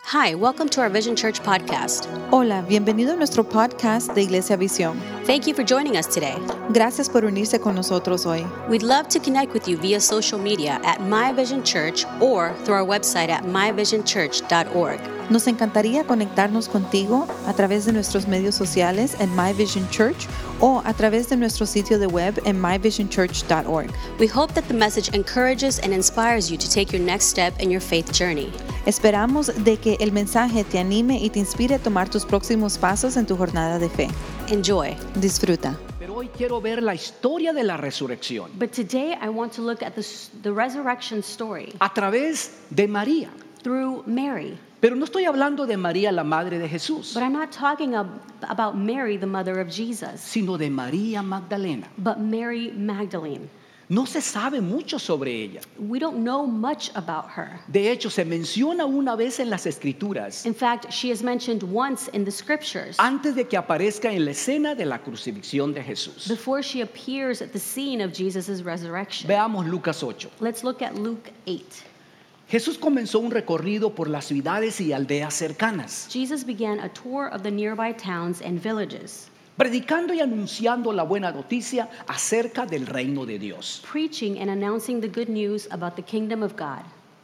Hi, welcome to our Vision Church podcast. Hola, bienvenido a nuestro podcast de Iglesia Visión. Thank you for joining us today. Gracias por unirse con nosotros hoy. We'd love to connect with you via social media at My Vision Church or through our website at myvisionchurch.org. Nos encantaría conectarnos contigo a través de nuestros medios sociales en My Vision Church o a través de nuestro sitio de web en myvisionchurch.org. We hope that the message encourages and inspires you to take your next step in your faith journey. Esperamos de que el mensaje te anime y te inspire a tomar tus próximos pasos en tu jornada de fe. Enjoy. Disfruta. Pero hoy quiero ver la historia de la resurrección But today I want to look at the resurrection story a través de María. through Mary. Pero no estoy hablando de María, la madre de Jesús, But I'm not talking about Mary, the mother of Jesus, sino de María Magdalena. but Mary Magdalene. No se sabe mucho sobre ella. We don't know much about her. De hecho, se menciona una vez en las Escrituras In fact, she is mentioned once in the scriptures antes de que aparezca en la escena de la crucifixión de Jesús. before she appears at the scene of Jesus' resurrection. Veamos Lucas 8. Let's look at Luke 8. Jesús comenzó un recorrido por las ciudades y aldeas cercanas, Jesus began a tour of the nearby towns and villages, predicando y anunciando la buena noticia acerca del reino de Dios. preaching and announcing the good news about the kingdom of God.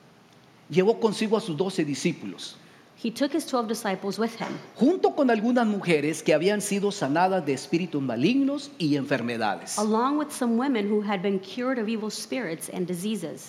Llevó consigo a sus 12 discípulos, He took his 12 disciples with him, junto con algunas mujeres que habían sido sanadas de espíritus malignos y enfermedades. along with some women who had been cured of evil spirits and diseases.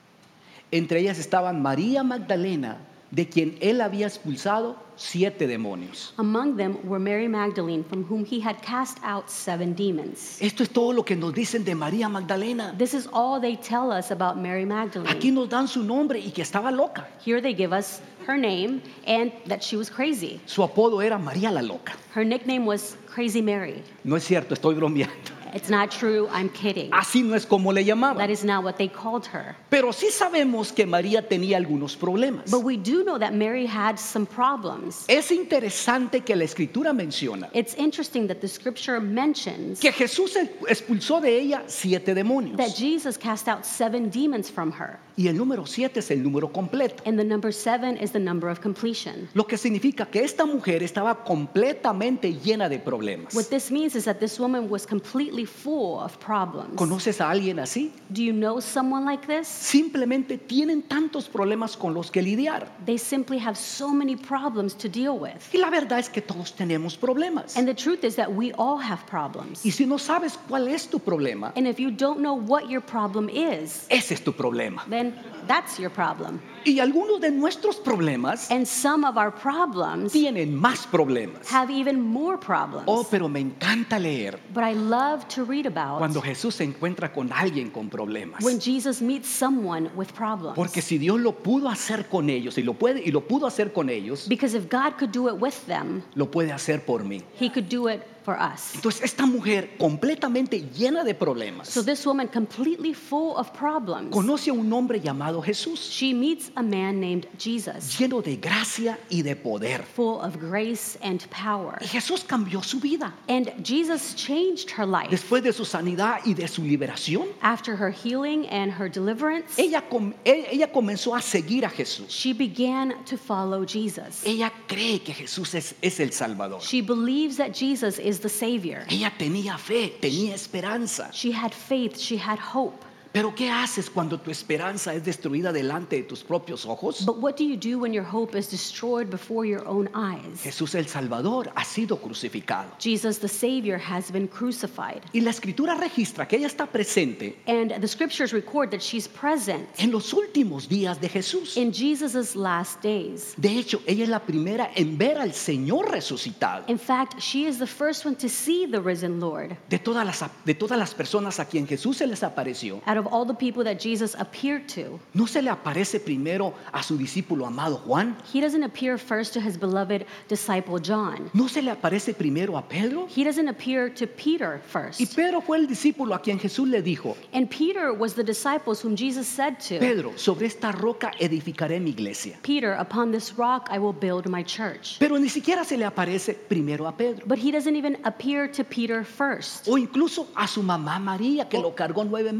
Entre ellas estaban María Magdalena, de quien él había expulsado 7 demonios. Among them were Mary Magdalene, from whom he had cast out 7 demons. Esto es todo lo que nos dicen de María Magdalena. This is all they tell us about Mary Magdalene. Aquí nos dan su nombre y que estaba loca. Here they give us her name and that she was crazy. Su apodo era María la Loca. Her nickname was Crazy Mary. No es cierto, estoy bromeando. It's not true, I'm kidding. Así no es como le That llamaban. is not what they called her. Pero sí sabemos que María tenía algunos problemas. But we do know that Mary had some problems. Es interesante que la Escritura menciona It's interesting that the scripture mentions que Jesús expulsó de ella 7 demonios. that Jesus cast out 7 demons from her. Y el número 7 es el número completo. And the number 7 is the number of completion. Lo que significa que esta mujer estaba completamente llena de problemas. What this means is that this woman was completely full of problems. ¿Conoces a alguien así? Do you know someone like this? Simplemente tienen tantos problemas con los que lidiar. They simply have so many problems to deal with. Y la verdad es que todos tenemos problemas. And the truth is that we all have problems. Y si no sabes cuál es tu problema, And if you don't know what your problem is, ese es tu problema. then that's your problem. Y algunos de nuestros problemas And some of our problems tienen más problemas. have even more problems. Oh, pero me encanta leer But I love to read about cuando Jesús se encuentra con alguien con problemas. when Jesus meets someone with problems. Porque si Dios lo pudo hacer con ellos y lo pudo hacer con ellos, Because if God could do it with them, lo puede hacer por mí. He could do it for us. Entonces esta mujer completamente llena de problemas So this woman, completely full of problems, conoce a un hombre llamado Jesús, she meets a man named Jesus, lleno de gracia y de poder. full of grace and power. Y Jesús cambió su vida. And Jesus changed her life. Después de su sanidad y de su liberación, After her healing and her deliverance, ella comenzó a seguir a Jesús. she began to follow Jesus. Ella cree que Jesús es el Salvador. She believes that Jesus is the Savior. Ella tenía fe, tenía esperanza. She had faith, she had hope. Pero ¿qué haces cuando tu esperanza es destruida delante de tus propios ojos? But what do you do when your hope is destroyed before your own eyes? Jesús el Salvador ha sido crucificado. Jesus, the Savior, has been crucified. Y la Escritura registra que ella está presente And the scriptures record that she's present en los últimos días de Jesús. in Jesus' last days. De hecho, ella es la primera en ver al Señor resucitado. In fact, she is the first one to see the risen Lord. De todas las personas a quien Jesús se les apareció, Out of all the people that Jesus appeared to, ¿no se le aparece primero a su discípulo amado Juan? he doesn't appear first to his beloved disciple John. ¿No se le aparece primero a Pedro? He doesn't appear to Peter Y first. Pedro fue el discípulo a quien Jesús le dijo: And Peter was the disciples whom Jesus said to, Pedro, sobre esta roca edificaré mi iglesia. Peter, upon this rock I will build my church. Pero ni siquiera se le aparece primero a Pedro. But he doesn't even appear to Peter first, O incluso a su mamá María, que lo cargó 9 meses.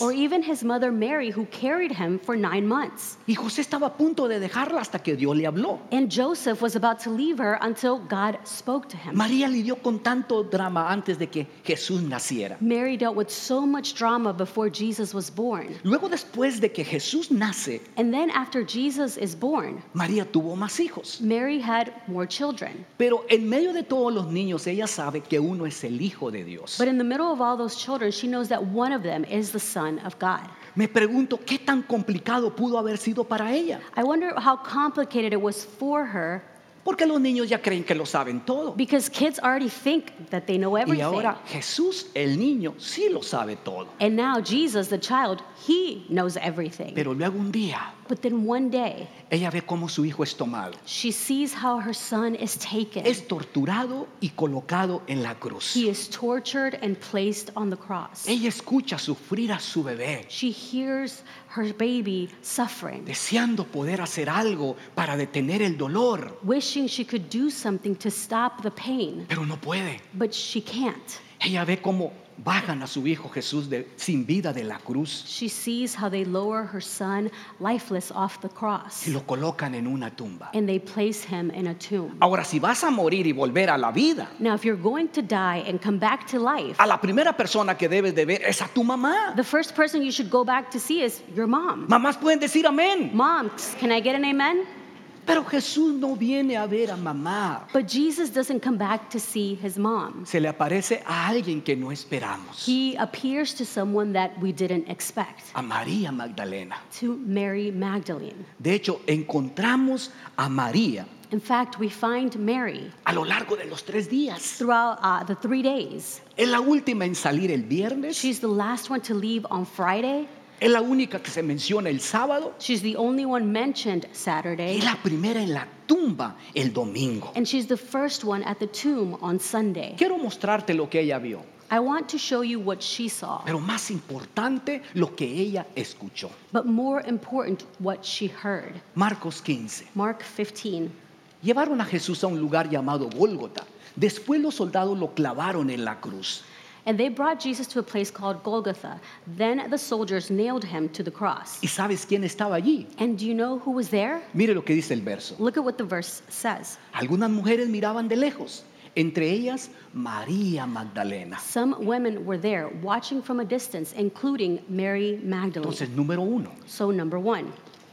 or even his mother Mary, who carried him for 9 months. Y José estaba a punto de dejarla hasta que Dios le habló. And Joseph was about to leave her until God spoke to him. María lidió con tanto drama antes de que Jesús naciera. Mary dealt with so much drama before Jesus was born. Luego, después de que Jesús nace, And then after Jesus is born, María tuvo más hijos. Mary had more children. Pero en medio de todos los niños, ella sabe que uno es el Hijo de Dios. But in the middle of all those children, she knows that one of them is the Son of God. Me pregunto qué tan complicado pudo haber sido para ella. I wonder how complicated it was for her, Porque los niños ya creen que lo saben todo. because kids already think that they know Y everything. ahora Jesús, el niño, sí lo sabe todo. And now Jesus, the child, he knows everything. Pero luego un día, But then one day, ella ve cómo su hijo es tomado. she sees how her son is taken. Es torturado y colocado en la cruz. He is tortured and placed on the cross. Ella escucha sufrir a su bebé, She hears her baby suffering, deseando poder hacer algo para detener el dolor, wishing she could do something to stop the pain, pero no puede. but she can't. Ella ve cómo bajan a su hijo Jesús sin vida de la cruz She sees how they lower her son lifeless off the cross, y lo colocan en una tumba. and they place him in a tomb. Ahora, si vas a morir y volver a la vida, Now, if you're going to die and come back to life, a la primera persona que debes de ver es a tu mamá. the first person you should go back to see is your mom. Mamás pueden decir amén, Mom, can I get an amen? pero Jesús no viene a ver a mamá. But Jesus doesn't come back to see his mom. Se le aparece a alguien que no esperamos, He appears to someone that we didn't expect, a María Magdalena. to Mary Magdalene. De hecho, encontramos a María In fact, we find Mary a lo largo de los 3 días. throughout the 3 days. Es la última en salir el viernes, She's the last one to leave on Friday. es la única que se menciona el sábado She's the only one mentioned y Saturday. es la primera en la tumba el domingo. And she's the first one at the tomb on Sunday. Quiero mostrarte lo que ella vio, I want to show you what she saw, pero más importante lo que ella escuchó. but more important, what she heard. Marcos 15. Mark 15. Llevaron a Jesús a un lugar llamado Gólgota. Después los soldados lo clavaron en la cruz. And they brought Jesus to a place called Golgotha. Then the soldiers nailed him to the cross. ¿Y sabes quién estaba allí? And do you know who was there? Mire lo que dice el verso. Look at what the verse says. Algunas mujeres miraban de lejos, entre ellas María Magdalena. Some women were there watching from a distance, including Mary Magdalene. Entonces, número 1, So number one,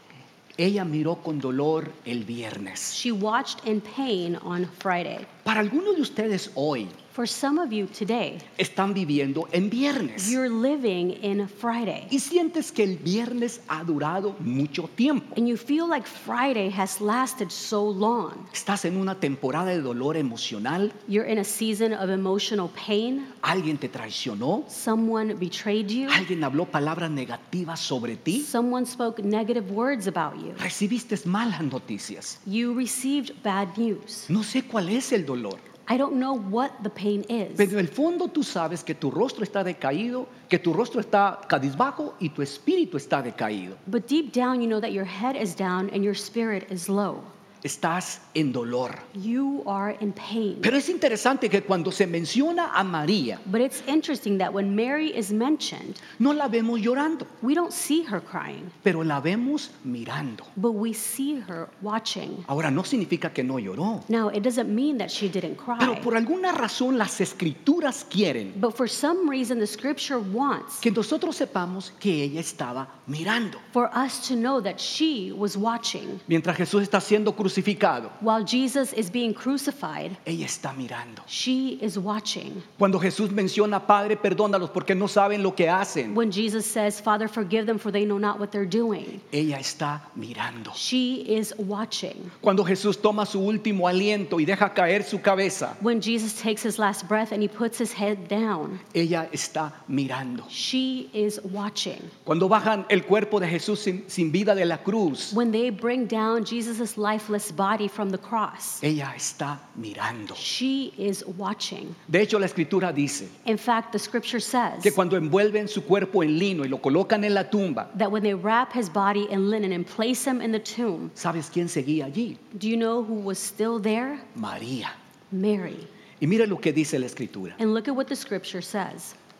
ella miró con dolor el viernes. she watched in pain on Friday. Para algunos de ustedes hoy For some of you today, están viviendo en viernes you're living in Friday. y sientes que el viernes ha durado mucho tiempo. And you feel like Friday has lasted so long. Estás en una temporada de dolor emocional, You're in a season of emotional pain. alguien te traicionó, Someone betrayed you. alguien habló palabras negativas sobre ti, Someone spoke negative words about you. recibiste malas noticias. You received bad news. No sé cuál es el dolor, I don't know what the pain is. pero en el fondo tú sabes que tu rostro está decaído, que tu rostro está cabizbajo y tu espíritu está decaído. But deep down, you know that your head is down and your spirit is low. Estás en dolor. You are in pain. Pero es interesante que cuando se menciona a María, But it's interesting that when Mary is mentioned, no la vemos llorando, we don't see her crying, pero la vemos mirando. but we see her watching. Ahora, no significa que no lloró, Now, it doesn't mean that she didn't pero cry, por alguna razón las escrituras quieren but for some reason, the scripture wants que nosotros sepamos que ella estaba mirando. for us to know that she was watching. Mientras Jesús está siendo crucificado, While Jesus is being crucified, ella está mirando. she is watching. Cuando Jesús menciona, Padre, perdónalos porque no saben lo que hacen, When Jesus says, Father, forgive them for they know not what they're doing, ella está mirando. she is watching. Cuando Jesús toma su último aliento y deja caer su cabeza, When Jesus takes his last breath and he puts his head down, ella está mirando. she is watching. Cuando bajan el cuerpo de Jesús sin vida de la cruz, When they bring down Jesus' lifeless body from the cross, ella está mirando. she is watching. De hecho, la escritura dice In fact, the scripture says que cuando envuelven su cuerpo en lino y lo colocan en la tumba, that when they wrap his body in linen and place him in the tomb, ¿sabes quién seguía allí? do you know who was still there? María. Mary. Y mira lo que dice la escritura. And look at what the scripture says.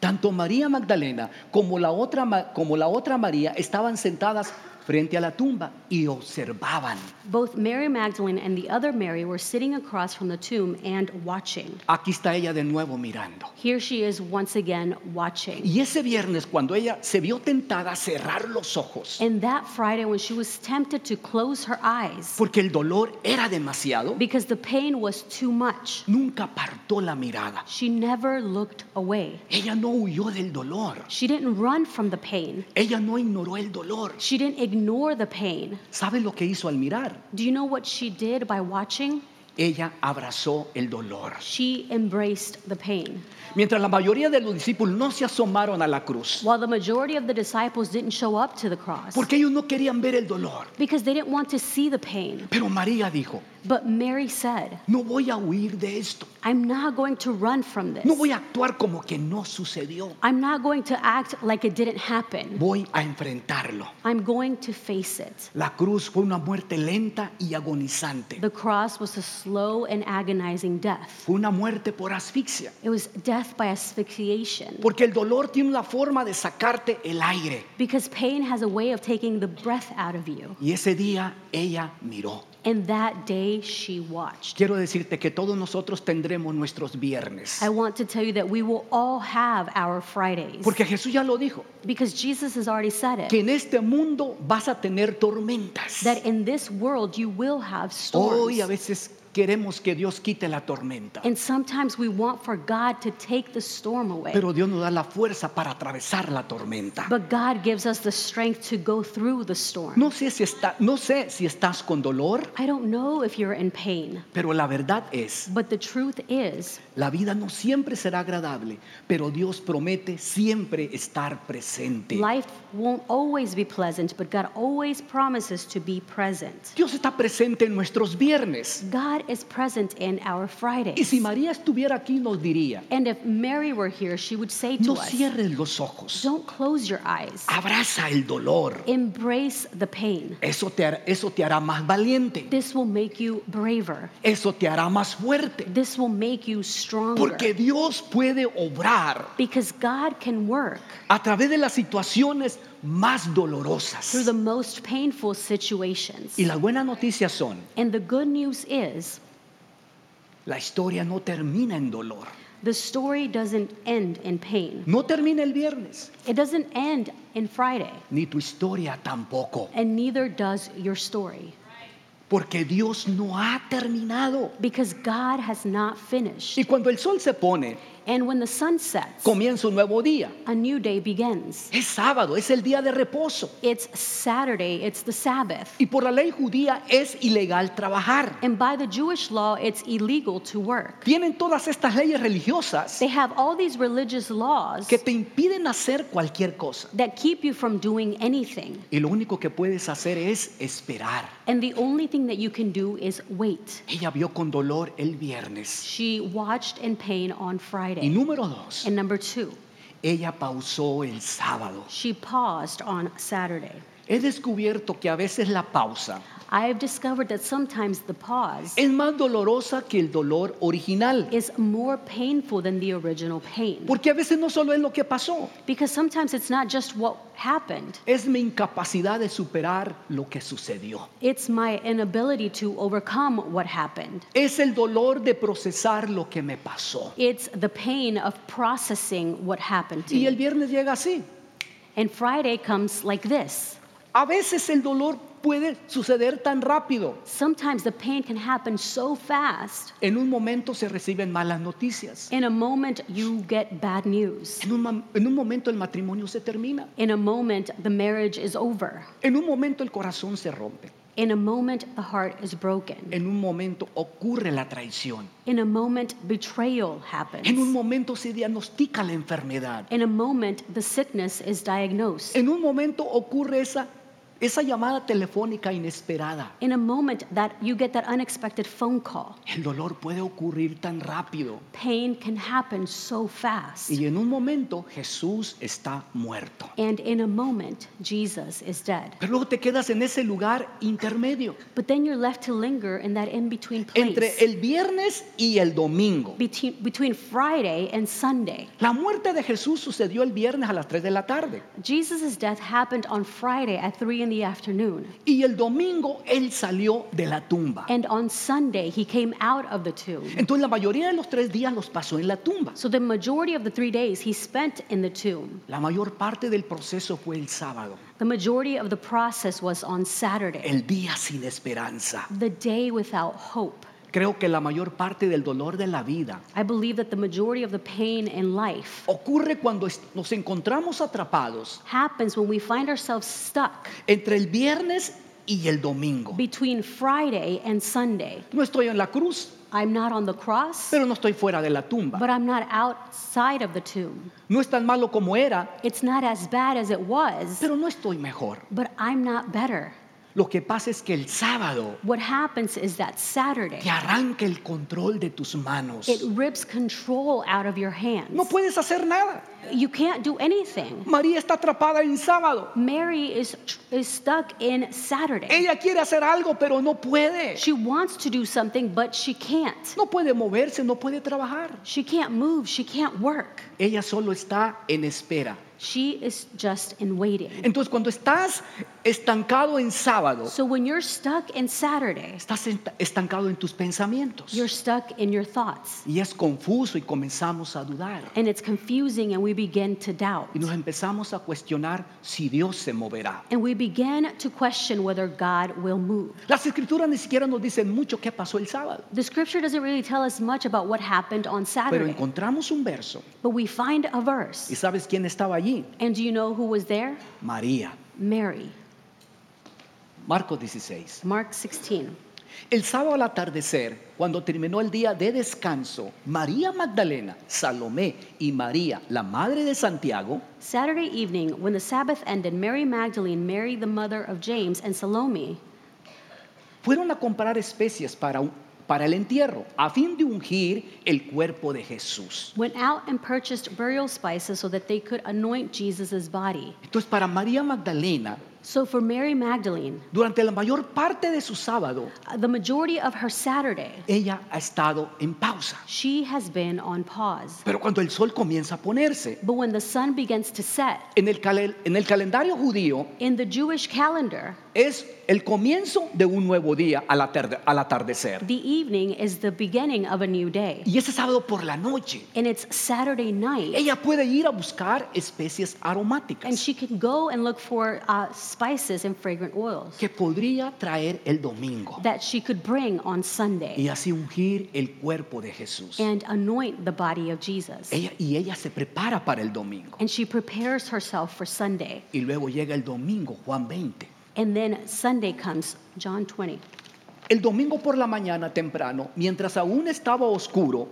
Tanto María Magdalena como la otra María estaban sentadas frente a la tumba y observaban. Both Mary Magdalene and the other Mary were sitting across from the tomb and watching. Aquí está ella de nuevo mirando. Here she is once again watching. Y ese viernes, cuando ella se vio tentada a cerrar los ojos, And that Friday when she was tempted to close her eyes porque el dolor era demasiado, because the pain was too much, nunca apartó la mirada. she never looked away. Ella no huyó del dolor. She didn't run from the pain. Ella no ignoró el dolor. She didn't ignore the pain. ¿Sabe lo que hizo al mirar? Do you know what she did by watching? Ella abrazó el dolor. She embraced the pain. Mientras la mayoría de los discípulos no se asomaron a la cruz, While the majority of the disciples didn't show up to the cross porque ellos no querían ver el dolor. because they didn't want to see the pain. Pero María dijo, But Mary said, no voy a huir de esto. I'm not going to run from this. No voy a actuar como que no sucedió. I'm not going to act like it didn't happen. Voy a enfrentarlo. I'm going to face it. La cruz fue una muerte lenta y agonizante. The cross was a slow and agonizing death. Fue una muerte por asfixia. It was death by asphyxiation. Porque el dolor tiene una forma de sacarte el aire. Because pain has a way of taking the breath out of you. Y ese día ella miró. And that day she watched. Quiero decirte que todos nosotros tendremos nuestros viernes. I want to tell you that we will all have our Fridays. Porque Jesús ya lo dijo, Because Jesus has already said it. que en este mundo vas a tener tormentas. That in this world you will have storms. Hoy a veces queremos que Dios quite la tormenta. And sometimes we want for God to take the storm away. Pero Dios nos da la fuerza para atravesar la tormenta. But God gives us the strength to go through the storm. No sé si estás con dolor, I don't know if you're in pain, pero la verdad es, but the truth is, la vida no siempre será agradable, pero Dios promete siempre estar presente. life won't always be pleasant, but God always promises to be present. Dios está presente en nuestros viernes. God is present in our Y Fridays. si María estuviera aquí nos diría, And if Mary were here, she would say to no us, cierres los ojos, don't close your eyes. abraza el dolor. Embrace the pain. Eso te hará más valiente, This will make you braver. eso te hará más fuerte, This will make you stronger. porque Dios puede obrar Because God can work a través de las situaciones más dolorosas. through the most painful situations. Y las buenas noticias son, And the good news is, la historia no termina en dolor. the story doesn't end in pain. No termina el viernes, It doesn't end in Friday. ni tu historia tampoco, And neither does your story. porque Dios no ha terminado. Because God has not finished. Y cuando el sol se pone, And when the sun sets, comienza un nuevo día. a new day begins. Es sábado, es el día de reposo. It's Saturday, it's the Sabbath. Y por la ley judía es ilegal trabajar. And by the Jewish law, it's illegal to work. Tienen todas estas leyes religiosas They have all these religious laws que te impiden hacer cualquier cosa. that keep you from doing anything. Y lo único que puedes hacer es esperar. And the only thing that you can do is wait. Ella vio con dolor el viernes. She watched in pain on Y Friday. número 2, And number 2, ella pausó el sábado. she paused on Saturday. He descubierto que a veces la pausa I have discovered that sometimes the pause es más dolorosa que el dolor original. is more painful than the original pain. Porque a veces no solo es lo que pasó, Because sometimes it's not just what happened, es mi incapacidad de superar lo que sucedió. it's my inability to overcome what happened. Es el dolor de procesar lo que me pasó. It's the pain of processing what happened to Y el me. viernes llega así. And Friday comes like this. A veces el dolor puede suceder tan rápido. Sometimes the pain can happen so fast. En un momento se reciben malas noticias. In a moment, you get bad news. En un momento el matrimonio se termina. In a moment, the marriage is over. En un momento el corazón se rompe. In a moment, the heart is broken. En un momento ocurre la traición. In a moment, betrayal happens. En un momento se diagnostica la enfermedad. In a moment, the sickness is diagnosed. En un momento ocurre esa esa llamada telefónica inesperada. In a moment that you get that unexpected phone call, El dolor puede ocurrir tan rápido. pain can happen so fast. Y en un momento Jesús está muerto. And in a moment, Jesus is dead. Pero luego te quedas en ese lugar intermedio, But then you're left to linger in that in-between entre place el viernes y el domingo. between Friday and Sunday. La muerte de Jesús sucedió el viernes a las 3 de la tarde. Jesus' death happened on Friday at 3 in the afternoon. Y el domingo Él salió de la tumba. And on Sunday, he came out of the tomb. Entonces la mayoría de los 3 días los pasó en la tumba. So the majority of the 3 days he spent in the tomb. La mayor parte del proceso fue el sábado, The majority of the process was on Saturday, el día sin esperanza. the day without hope. Creo que la mayor parte del dolor de la vida I believe that the majority of the pain in life ocurre cuando nos encontramos atrapados happens when we find ourselves stuck entre el viernes y el domingo. between Friday and Sunday. No estoy en la cruz, I'm not on the cross, pero no estoy fuera de la tumba. but I'm not outside of the tomb. No es tan malo como era, It's not as bad as it was, pero no estoy mejor. but I'm not better. Lo que pasa es que el sábado What happens is that Saturday, te arranca el control de tus manos. it rips control out of your hands. No puedes hacer nada. You can't do anything. María está atrapada en sábado. Mary is stuck in Saturday. Ella quiere hacer algo, pero no puede. She wants to do something, but she can't. No puede moverse, no puede trabajar. She can't move. She can't work. Ella solo está en espera. She is just in waiting. Entonces, cuando estás estancado en sábado, So when you're stuck in Saturday, estás estancado en tus pensamientos. you're stuck in your thoughts. Y es confuso y comenzamos a dudar. And it's confusing, and we begin to doubt. Y nos empezamos a cuestionar si Dios se moverá. And we begin to question whether God will move. Las escrituras ni siquiera nos dicen mucho qué pasó el sábado. The scripture doesn't really tell us much about what happened on Pero Saturday. encontramos un verso. But we find a verse. ¿Y sabes quién estaba allí? And do you know who was there? María. Mary. Marcos 16. Mark 16. El sábado al atardecer, cuando terminó el día de descanso, María Magdalena, Salomé y María, la madre de Santiago, Saturday evening, when the Sabbath ended, Mary Magdalene, Mary the mother of James, and Salome fueron a comprar especias para el entierro, a fin de ungir el cuerpo de Jesús. went out and purchased burial spices so that they could anoint Jesus' body. Entonces, para María Magdalena, So for Mary Magdalene, durante la mayor parte de su sábado, the majority of her Saturday, ella ha estado en pausa. she has been on pause. Pero cuando el sol comienza a ponerse, But when the sun begins to set, en el calendario judío, in the Jewish calendar, es el comienzo de un nuevo día al atardecer. the evening is the beginning of a new day. Y ese sábado por la noche, And it's Saturday night. ella puede ir a buscar especies And aromáticas she can go and look for spices and fragrant oils que podría traer el domingo that she could bring on Sunday y así ungir el cuerpo de Jesús. and anoint the body of Jesus. Ella se prepara para el domingo. And she prepares herself for Sunday. Y luego llega el domingo, Juan 20. And then Sunday comes, John 20. El domingo por la mañana temprano, mientras aún estaba oscuro,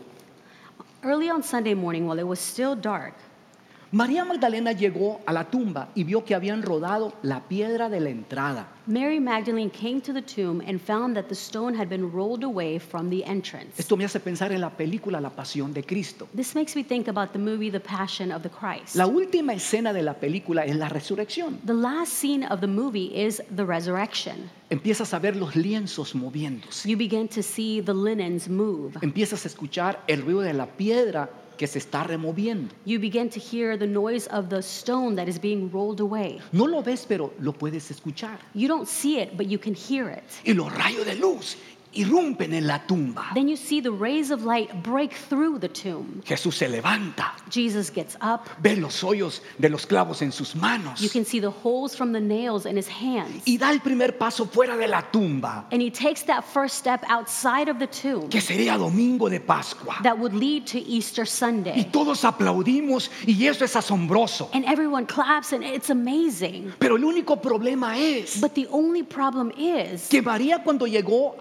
Early on Sunday morning, while it was still dark, María Magdalena llegó a la tumba y vio que habían rodado la piedra de la entrada. Mary Magdalene came to the tomb and found that the stone had been rolled away from the entrance. Esto me hace pensar en la película La Pasión de Cristo. This makes me think about the movie The Passion of the Christ. La última escena de la película es la resurrección. The last scene of the movie is the resurrection. Empiezas a ver los lienzos moviéndose. You begin to see the linens move. Empiezas a escuchar el ruido de la piedra que se está removiendo. You begin to hear the noise of the stone that is being rolled away. No lo ves, pero lo puedes escuchar. You don't see it, but you can hear it. Y los rayos de luz irrumpen en la tumba. Then you see the rays of light break through the tomb. Jesús se levanta, Jesus gets up. ve los hoyos de los clavos en sus manos You can see the holes from the nails in his hands. y da el primer paso fuera de la tumba, And he takes that first step outside of the tomb que sería domingo de Pascua. that would lead to Easter Y Sunday. todos aplaudimos y eso es asombroso. And everyone claps and it's amazing. Pero el único problema es But the only problem is que María cuando llegó al sepulcro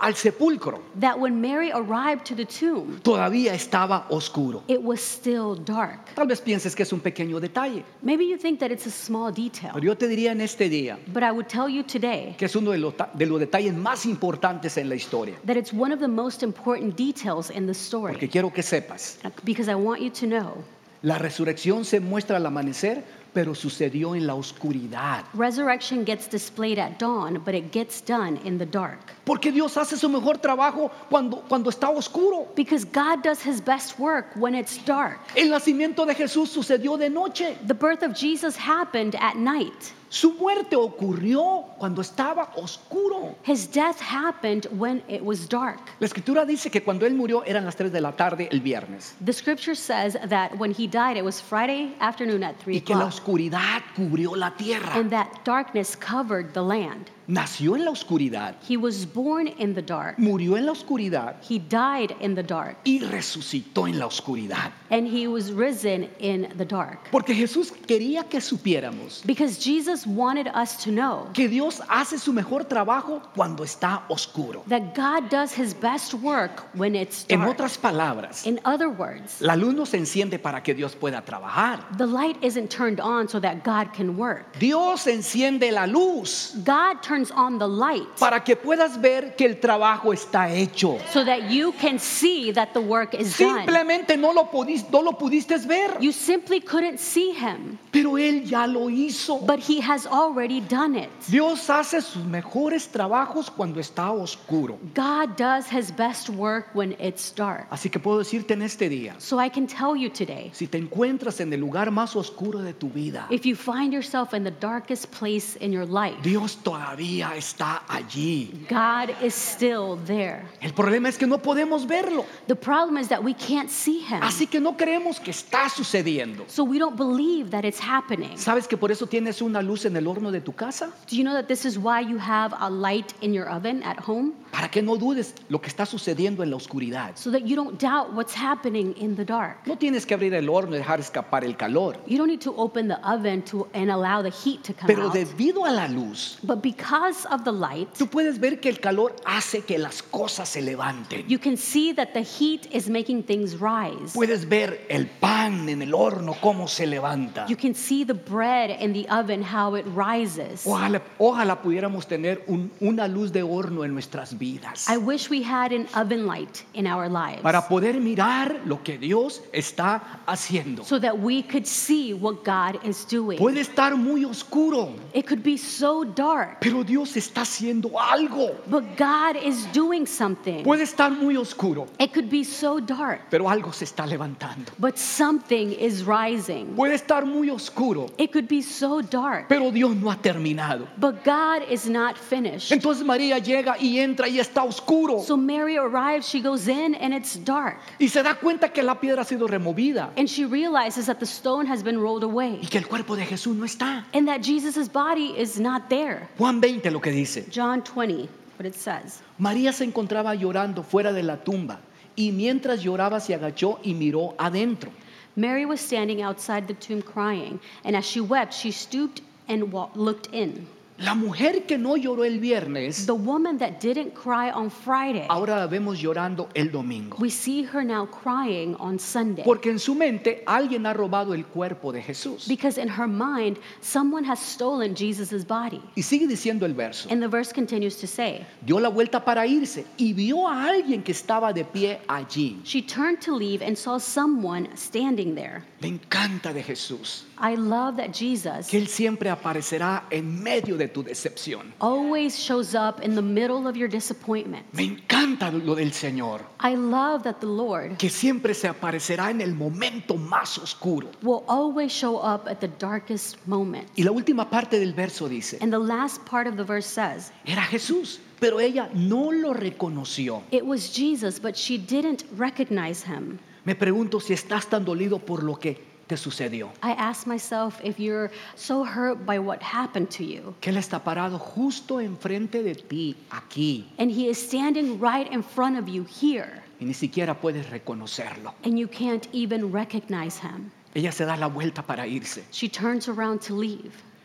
sepulcro that when Mary arrived to the tomb, todavía estaba oscuro. it was still dark. Tal vez pienses que es un pequeño detalle, Maybe you think that it's a small detail, pero yo te diría en este día but I would tell you today que es uno de los detalles más importantes en la historia. that it's one of the most important details in the Porque story, quiero que sepas, because I want you to know la resurrección se muestra al amanecer, pero sucedió en la oscuridad. resurrection gets displayed at dawn, but it gets done in the dark. Porque Dios hace su mejor trabajo cuando está oscuro. Because God does his best work when it's dark. El nacimiento de Jesús sucedió de noche. The birth of Jesus happened at night. Su muerte ocurrió cuando estaba oscuro. His death happened when it was dark. La escritura dice que cuando él murió eran las 3 de la tarde el viernes. The scripture says that when he died, it was Friday afternoon at 3 Y que la o'clock. oscuridad cubrió la tierra. And that darkness covered the land. Nació en la oscuridad, He was born in the dark. murió en la oscuridad He died in the dark. y resucitó en la oscuridad. And he was risen in the dark. Porque Jesús quería que supiéramos Because Jesus wanted us to know que Dios hace su mejor trabajo cuando está oscuro. that God does his best work when it's En dark. otras palabras, In other words, la luz no se enciende para que Dios pueda trabajar. the light isn't turned on so that God can work. Dios enciende la luz God turns on the light para que puedas ver que el trabajo está hecho. so that you can see that the work is done. Simplemente no lo pudiste ver, You simply couldn't see him, pero Él ya lo hizo. but he has already done it. Dios hace sus mejores trabajos cuando está oscuro. God does his best work when it's dark. Así que puedo decirte en este día, So I can tell you today, si te encuentras en el lugar más oscuro de tu vida, if you find yourself in the darkest place in your life, Dios todavía está allí. God is still there. El problema es que no podemos verlo, The problem is that we can't see him. así que no creemos que está sucediendo. So we don't believe that it's happening. ¿Sabes que por eso tienes una luz en el horno de tu casa? Do you know that this is why you have a light in your oven at home? Para que no dudes lo que está sucediendo en la oscuridad. So that you don't doubt what's happening in the dark. No tienes que abrir el horno y dejar escapar el calor, You don't need to open the oven and allow the heat to come pero out. debido a la luz, But because of the light, tú puedes ver que el calor hace que las cosas se levanten. you can see that the heat is making things rise. Puedes ver el pan en el horno cómo se levanta. You can see the bread in the oven, how it rises. Ojalá pudiéramos tener una luz de horno en nuestras vidas I wish we had an oven light in our lives para poder mirar lo que Dios está haciendo. so that we could see what God is doing. Puede estar muy oscuro, It could be so dark, pero Dios está haciendo algo. but God is doing something. Puede estar muy oscuro, It could be so dark, pero algo se está levantando. but something is rising. Puede estar muy oscuro, It could be so dark, pero Dios no ha terminado. but God is not finished. Entonces María llega y entra y está oscuro. So Mary arrives, she goes in, and it's dark. Y se da cuenta que la piedra ha sido removida And she realizes that the stone has been rolled away y que el cuerpo de Jesús no está. and that Jesus' body is not there. Juan 20 lo que dice. John 20, what it says. María se encontraba llorando fuera de la tumba y mientras lloraba se agachó y miró adentro. Mary was standing outside the tomb crying, and as she wept, she stooped and looked in. La mujer que no lloró el viernes, The woman that didn't cry on Friday, ahora la vemos llorando el domingo. we see her now crying on Sunday. Porque en su mente alguien ha robado el cuerpo de Jesús. Because in her mind, someone has stolen Jesus' body. Y sigue diciendo el verso. And the verse continues to say, Dio la vuelta para irse y vio a alguien que estaba de pie allí. she turned to leave and saw someone standing there. Me encanta de Jesús I love that Jesus que Él siempre aparecerá en medio de tu decepción. always shows up in the middle of your disappointment. Me encanta lo del Señor, I love that the Lord que siempre se aparecerá en el momento más oscuro. will always show up at the darkest moment. Y la última parte del verso dice, And the last part of the verse says, era Jesús, pero ella no lo reconoció. it was Jesus, but she didn't recognize him. Me pregunto si estás tan dolido por lo que te sucedió. I ask myself if you're so hurt by what happened to you. Que Él está parado justo enfrente de ti, aquí, And he is standing right in front of you here, y ni siquiera puedes reconocerlo. and you can't even recognize him. Ella se da la vuelta para irse. She turns around to leave.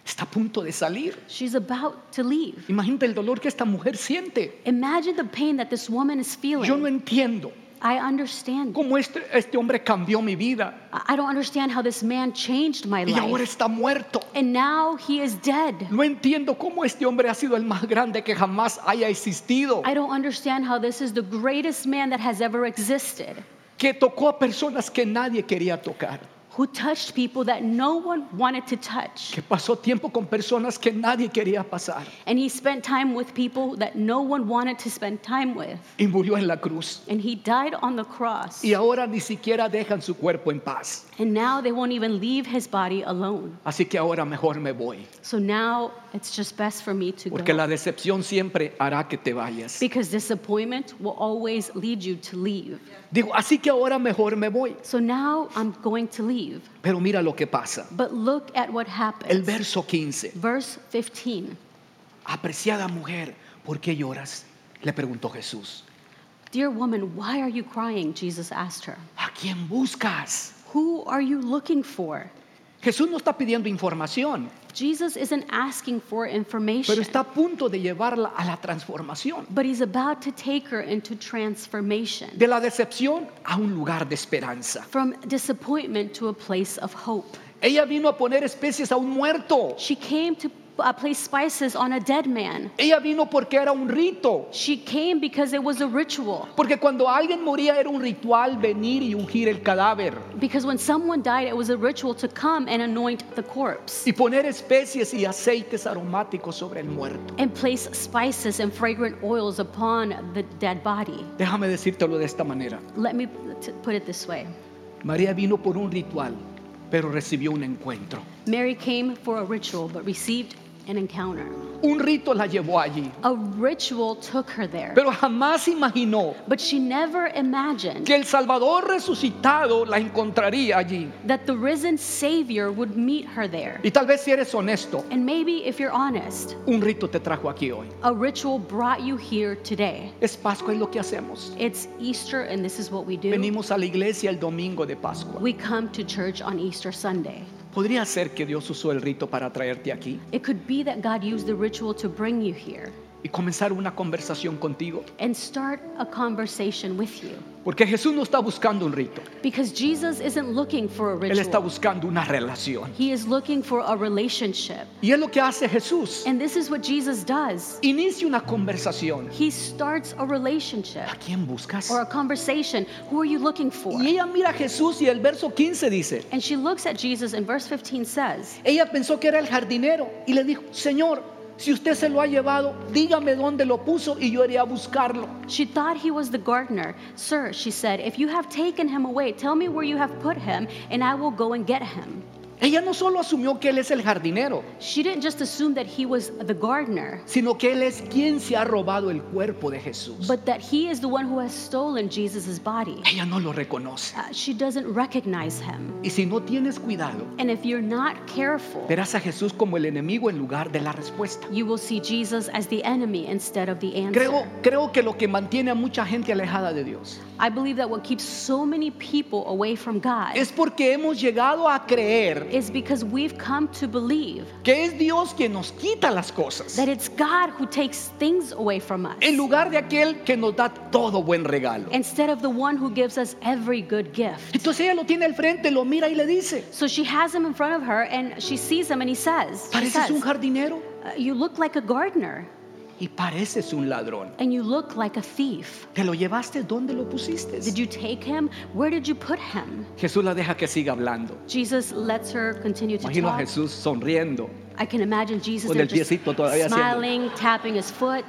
Está a punto de salir. She's about to leave. Imagínate el dolor que esta mujer siente. Imagine the pain that this woman is Yo no feeling. entiendo I understand. cómo este hombre cambió mi vida I don't understand how this man changed my y ahora life. está muerto. And now he is dead. No entiendo cómo este hombre ha sido el más grande que jamás haya existido, I don't understand how this is the greatest man that has ever existed, que tocó a personas que nadie quería tocar, who touched people that no one wanted to touch. que pasó tiempo con personas que nadie quería pasar And he spent time with people that no one wanted to spend time with. y murió en la cruz. And he died on the cross. Y ahora ni siquiera dejan su cuerpo en paz. And now they won't even leave his body alone. Así que ahora mejor me voy, So now it's just best for me to porque la go. decepción siempre hará que te vayas. Because disappointment will always lead you to leave. Digo, así que ahora mejor me voy. So now I'm going to leave. Pero mira lo que pasa. But look at what El happens. verso 15. Verse 15. Apreciada mujer, ¿por qué lloras? Le preguntó Jesús. Dear woman, why are you crying? Jesus asked her. ¿A quién buscas? Who are you looking for? Jesús no está pidiendo información, Jesus isn't asking for pero information, está a punto de llevarla a la transformación. but he's about to take her into transformation. De la decepción a un lugar de esperanza. From disappointment to a place of hope. Ella vino a poner especies a un muerto. She came to place spices on a dead man. Ella vino porque era un rito. She came because it was a ritual. Porque cuando alguien moría era un ritual venir y ungir el cadáver. Because when someone died, it was a ritual to come and anoint the corpse Y poner especies y aceites aromáticos sobre el muerto. and place spices and fragrant oils upon the dead body. Déjame decírtelo de esta manera. Let me put it this way. María vino por un ritual, pero recibió un encuentro. Mary came for a ritual but received an encounter. Un rito la llevó allí, A ritual took her there, pero jamás imaginó but she never imagined que el Salvador resucitado la encontraría allí. that the risen Savior would meet her there. Y tal vez si eres honesto, And maybe if you're honest, un rito te trajo aquí hoy. a ritual brought you here today. Es Pascua, es lo que hacemos. It's Easter and this is what we do. Venimos a la iglesia el domingo de Pascua. We come to church on Easter Sunday. ¿Podría ser que Dios usó el rito para traerte aquí It could be that God used the ritual to bring you here y comenzar una conversación contigo? and start a conversation with you. Porque Jesús no está buscando un rito, Because Jesus isn't looking for a Él está ritual. buscando una relación. He is looking for a relationship. Y es lo que hace Jesús. And this is what Jesus does. Inicia una conversación. He starts a relationship ¿A quién buscas? or a conversation. Who are you looking for? Y ella mira a Jesús y el verso 15 dice, And she looks at Jesus and verse 15 says, ella pensó que era el jardinero y le dijo, Señor, si usted se lo ha llevado, dígame dónde lo puso y yo iré a buscarlo. she thought he was the gardener. Sir, she said, if you have taken him away, tell me where you have put him and I will go and get him. Ella no solo asumió que él es el jardinero, She didn't just assume that he was the gardener, sino que él es quien se ha robado el cuerpo de Jesús. but that he is the one who has stolen Jesus' body. Ella no lo reconoce. She doesn't recognize him. Y si no tienes cuidado, And if you're not careful, verás a Jesús como el enemigo en lugar de la respuesta. you will see Jesus as the enemy instead of the answer. Creo que lo que mantiene a mucha gente alejada de Dios I believe that what keeps so many people away from God es porque hemos llegado a creer is because we've come to believe que es Dios quien nos quita las cosas that it's God who takes things away from us en lugar de aquel que nos da todo buen regalo. instead of the one who gives us every good gift. Entonces ella lo tiene al frente, lo mira y le dice, So she has him in front of her and she sees him and she pareces says, un jardinero you look like a gardener y pareces un ladrón. and you look like a thief. ¿Te lo llevaste? ¿Dónde lo pusiste? Did you take him? Where did you put him? Jesús la deja que siga hablando. Jesus lets her continue to Imagino a talk. Jesús sonriendo. I can imagine Jesus Con there el just piecito todavía haciendo. smiling, tapping his foot.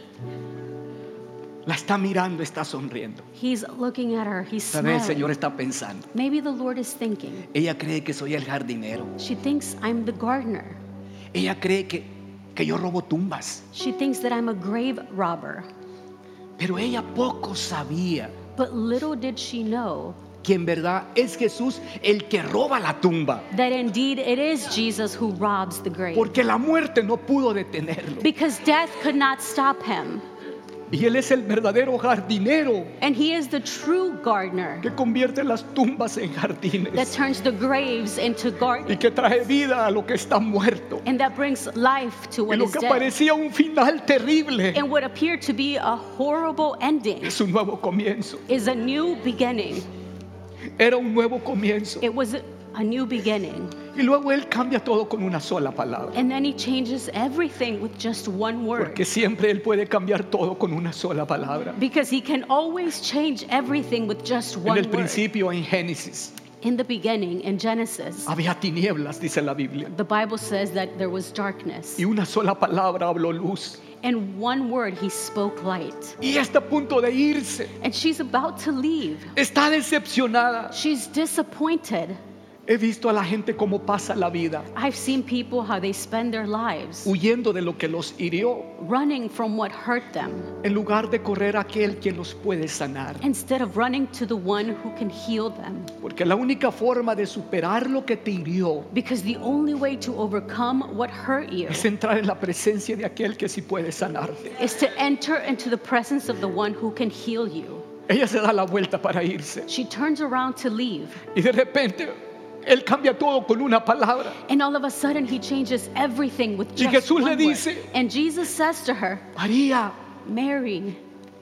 La está mirando, está sonriendo. He's looking at her. He's Tal vez el smiling. Señor está pensando. Maybe the Lord is thinking. Ella cree que soy el jardinero. She thinks I'm the gardener. Ella cree que yo robo tumbas. She thinks that I'm a grave robber. Pero ella poco sabía But little did she know que en verdad es Jesús el que roba la tumba. that indeed it is Jesus who robs the grave. Porque la muerte no pudo detenerlo. Because death could not stop him. Y Él es el verdadero jardinero And he is the true gardener que convierte las tumbas en that jardines turns the graves into y gardens que trae vida a lo que está muerto. and that brings life to Y what lo is que dead. parecía un final terrible And what appeared to be a horrible ending es un nuevo comienzo. is a new beginning. Era un nuevo comienzo. It was a new beginning. Y luego Él cambia todo con una sola palabra. And then he changes everything with just one word. Porque siempre Él puede cambiar todo con una sola palabra. Because he can always change everything with just En one el word. principio, en Génesis, In the beginning, in Genesis, había tinieblas, dice la Biblia. the Bible says that there was darkness. Y una sola palabra habló luz. And one word, he spoke light. Y está a punto de irse. And she's about to leave. Está decepcionada. She's disappointed. He visto a la gente cómo pasa la vida, I've seen people how they spend their lives huyendo de lo que los hirió, running from what hurt them en lugar de correr a aquel quien los puede sanar. instead of running to the one who can heal them. Porque la única forma de superar lo que te hirió Because the only way to overcome what hurt you es entrar en la presencia de aquel que sí puede sanarte. is to enter into the presence of the one who can heal you. Ella se da la vuelta para irse She turns around to leave, y de repente Él cambia todo con una palabra. and all of a sudden he changes everything with Y just Jesús one le word. dice, And Jesus says to her, María, Mary.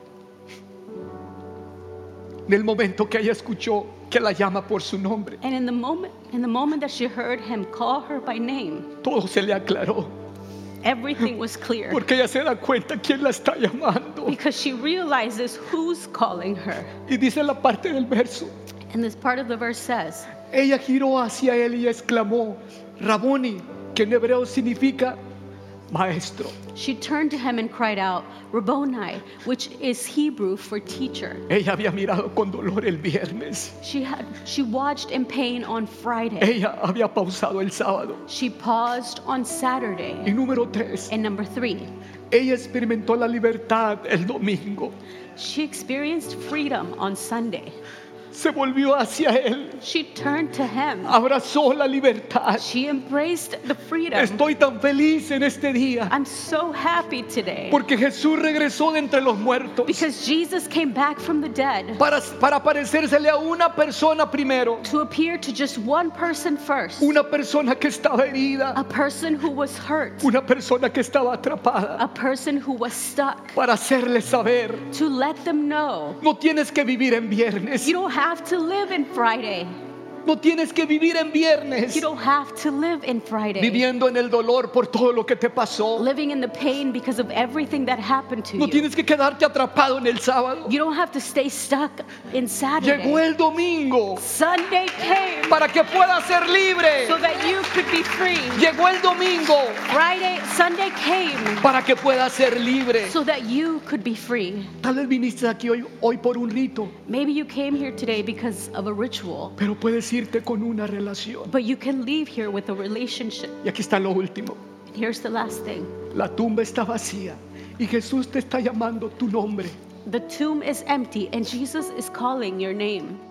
en el momento que ella escuchó que la llama por su nombre, And in the moment that she heard him call her by name, todo se le aclaró. everything was clear. Porque ella se da cuenta quién la está llamando. Because she realizes who's calling her. Y dice la parte del verso, And this part of the verse says, ella giró hacia él y exclamó, Raboni, que en hebreo significa maestro. she turned to him and cried out, Rabboni, which is Hebrew for teacher. Ella había mirado con dolor el viernes. She watched in pain on Friday. Ella había pausado el sábado. She paused on Saturday. Y número 3, And number 3, ella experimentó la libertad el domingo. she experienced freedom on Sunday. Se volvió hacia él, She turned to him. abrazó la libertad. She embraced the freedom. Estoy tan feliz en este día I'm so happy today porque Jesús regresó de entre los muertos because Jesus came back from the dead para parecérsele a una persona primero, to appear to just one person first, una persona que estaba herida, a person who was hurt, una persona que estaba atrapada, a person who was stuck, para hacerle saber, to let them know no tienes que vivir en viernes, you don't have to live in Friday. no tienes que vivir en viernes, You don't have to live in Friday, viviendo en el dolor por todo lo que te pasó. living in the pain because of everything that happened to No you. tienes que quedarte atrapado en el sábado. You don't have to stay stuck in Llegó Saturday. el domingo Sunday came para que puedas ser libre. so that you could be free. Llegó el domingo Sunday came para que puedas ser libre. so that you could be free. Tal vez viniste aquí hoy por un rito, Maybe you came here today because of a ritual, pero puedes irte con una relación. but you can leave here with a relationship. Y aquí está lo último. And here's the last thing. La tumba está vacía y Jesús te está llamando tu nombre. The tomb is empty and Jesus is calling your name.